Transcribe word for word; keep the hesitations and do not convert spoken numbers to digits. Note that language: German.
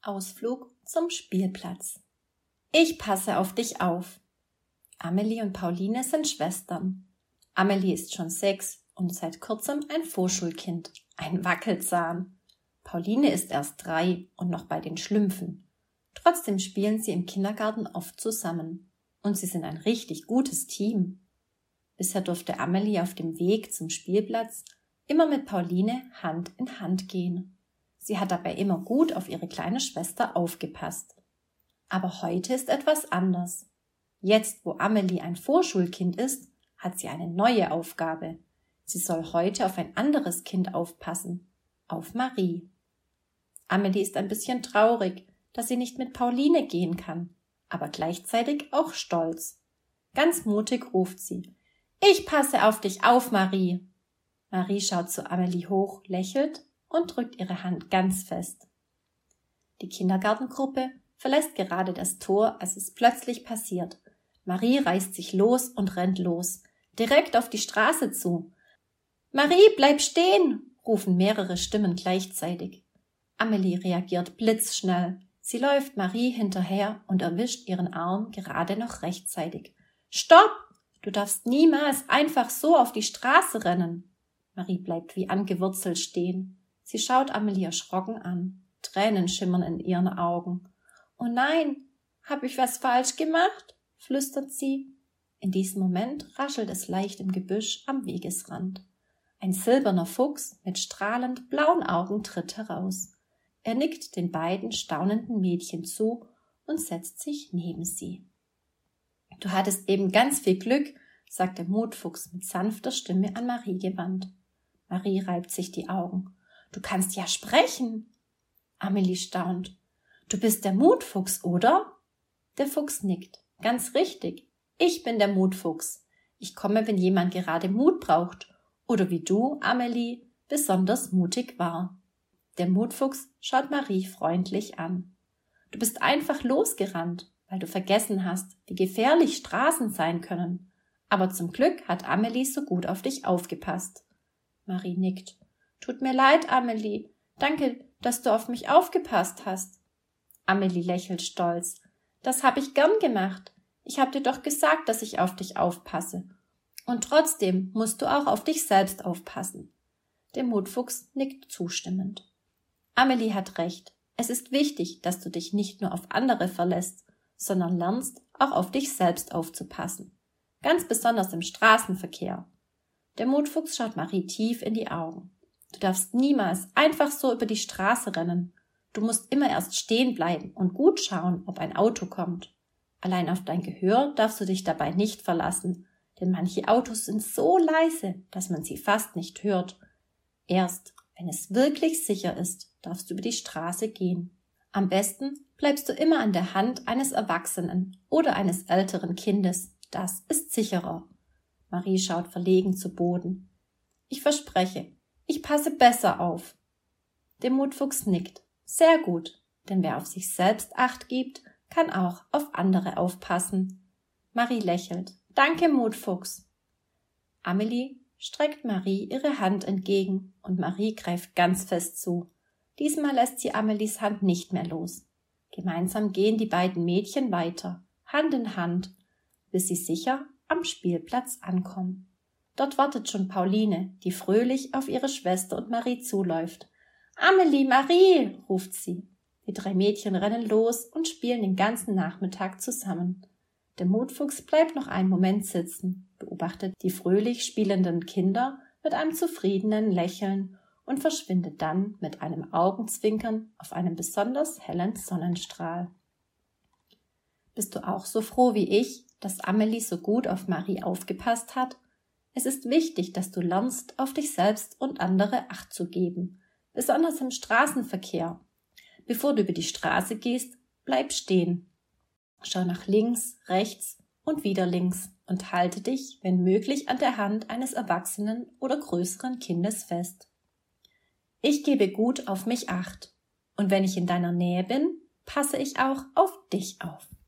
Ausflug zum Spielplatz. Ich passe auf dich auf. Amelie und Pauline sind Schwestern. Amelie ist schon sechs und seit kurzem ein Vorschulkind, ein Wackelzahn. Pauline ist erst drei und noch bei den Schlümpfen. Trotzdem spielen sie im Kindergarten oft zusammen. Und sie sind ein richtig gutes Team. Bisher durfte Amelie auf dem Weg zum Spielplatz immer mit Pauline Hand in Hand gehen. Sie hat dabei immer gut auf ihre kleine Schwester aufgepasst. Aber heute ist etwas anders. Jetzt, wo Amelie ein Vorschulkind ist, hat sie eine neue Aufgabe. Sie soll heute auf ein anderes Kind aufpassen, auf Marie. Amelie ist ein bisschen traurig, dass sie nicht mit Pauline gehen kann, aber gleichzeitig auch stolz. Ganz mutig ruft sie: Ich passe auf dich auf, Marie. Marie schaut zu Amelie hoch, lächelt und drückt ihre Hand ganz fest. Die Kindergartengruppe verlässt gerade das Tor, als es plötzlich passiert. Marie reißt sich los und rennt los, direkt auf die Straße zu. Marie, bleib stehen, rufen mehrere Stimmen gleichzeitig. Amelie reagiert blitzschnell. Sie läuft Marie hinterher und erwischt ihren Arm gerade noch rechtzeitig. Stopp! Du darfst niemals einfach so auf die Straße rennen. Marie bleibt wie angewurzelt stehen. Sie schaut Amelie erschrocken an. Tränen schimmern in ihren Augen. Oh nein, hab ich was falsch gemacht? Flüstert sie. In diesem Moment raschelt es leicht im Gebüsch am Wegesrand. Ein silberner Fuchs mit strahlend blauen Augen tritt heraus. Er nickt den beiden staunenden Mädchen zu und setzt sich neben sie. Du hattest eben ganz viel Glück, sagt der Mutfuchs mit sanfter Stimme an Marie gewandt. Marie reibt sich die Augen. Du kannst ja sprechen. Amelie staunt. Du bist der Mutfuchs, oder? Der Fuchs nickt. Ganz richtig. Ich bin der Mutfuchs. Ich komme, wenn jemand gerade Mut braucht oder wie du, Amelie, besonders mutig war. Der Mutfuchs schaut Marie freundlich an. Du bist einfach losgerannt, weil du vergessen hast, wie gefährlich Straßen sein können. Aber zum Glück hat Amelie so gut auf dich aufgepasst. Marie nickt. Tut mir leid, Amelie. Danke, dass du auf mich aufgepasst hast. Amelie lächelt stolz. Das habe ich gern gemacht. Ich habe dir doch gesagt, dass ich auf dich aufpasse. Und trotzdem musst du auch auf dich selbst aufpassen. Der Mutfuchs nickt zustimmend. Amelie hat recht. Es ist wichtig, dass du dich nicht nur auf andere verlässt, sondern lernst, auch auf dich selbst aufzupassen. Ganz besonders im Straßenverkehr. Der Mutfuchs schaut Marie tief in die Augen. Du darfst niemals einfach so über die Straße rennen. Du musst immer erst stehen bleiben und gut schauen, ob ein Auto kommt. Allein auf dein Gehör darfst du dich dabei nicht verlassen, denn manche Autos sind so leise, dass man sie fast nicht hört. Erst wenn es wirklich sicher ist, darfst du über die Straße gehen. Am besten bleibst du immer an der Hand eines Erwachsenen oder eines älteren Kindes. Das ist sicherer. Marie schaut verlegen zu Boden. Ich verspreche, ich passe besser auf. Der Mutfuchs nickt. Sehr gut, denn wer auf sich selbst Acht gibt, kann auch auf andere aufpassen. Marie lächelt. Danke, Mutfuchs. Amelie streckt Marie ihre Hand entgegen und Marie greift ganz fest zu. Diesmal lässt sie Amelies Hand nicht mehr los. Gemeinsam gehen die beiden Mädchen weiter, Hand in Hand, bis sie sicher am Spielplatz ankommen. Dort wartet schon Pauline, die fröhlich auf ihre Schwester und Marie zuläuft. »Amelie, Marie«, ruft sie. Die drei Mädchen rennen los und spielen den ganzen Nachmittag zusammen. Der Mutfuchs bleibt noch einen Moment sitzen, beobachtet die fröhlich spielenden Kinder mit einem zufriedenen Lächeln und verschwindet dann mit einem Augenzwinkern auf einem besonders hellen Sonnenstrahl. Bist du auch so froh wie ich, dass Amelie so gut auf Marie aufgepasst hat? Es ist wichtig, dass du lernst, auf dich selbst und andere Acht zu geben, besonders im Straßenverkehr. Bevor du über die Straße gehst, bleib stehen. Schau nach links, rechts und wieder links und halte dich, wenn möglich, an der Hand eines erwachsenen oder größeren Kindes fest. Ich gebe gut auf mich Acht und wenn ich in deiner Nähe bin, passe ich auch auf dich auf.